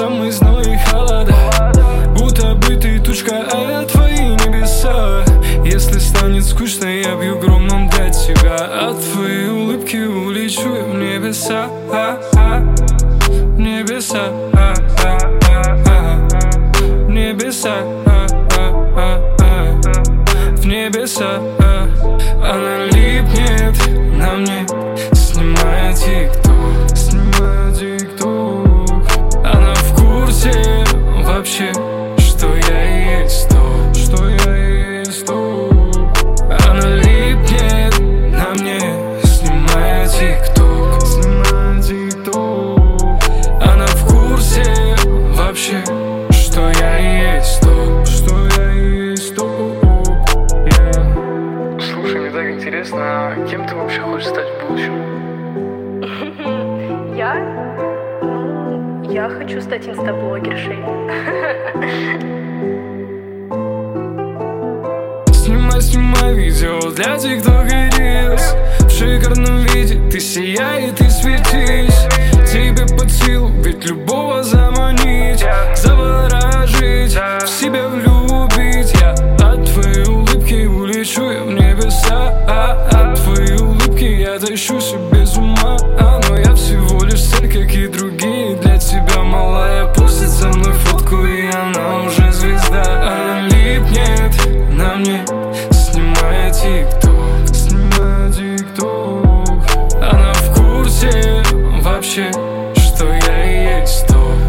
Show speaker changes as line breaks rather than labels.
самый зной и холода. Будто бы ты тучка, а я твои небеса. Если станет скучно, я бью громом для тебя. От твоей улыбки улечу я в небеса, в небеса, в небеса, в небеса. Она липнет на мне, снимая тик-ток, снимая тик-ток. Она в курсе вообще, что я и есть то, что я и есть то. Она липнет на мне, снимая тик-ток, снимая тик-ток. Она в курсе вообще, что я и есть то, что я и есть то.
Слушай, мне так интересно, а кем ты вообще хочешь стать в будущем?
Я хочу стать инстаблогершей.
Снимай видео для ТикТок и Рилс. В шикарном виде ты сияй и ты светись. Тебе под силу ведь любого заманить, заворожить, в себя влюбить. Я от твоей улыбки улечу я в небеса, от твоей улыбки я тащу себе с ума. Но я всего лишь цель, как и другие. Для тебя, малая, пустит со мной фотку, и она уже звезда. Она липнет на мне, снимая тик-ток, снимая тик-ток. Она в курсе вообще, что я и есть то,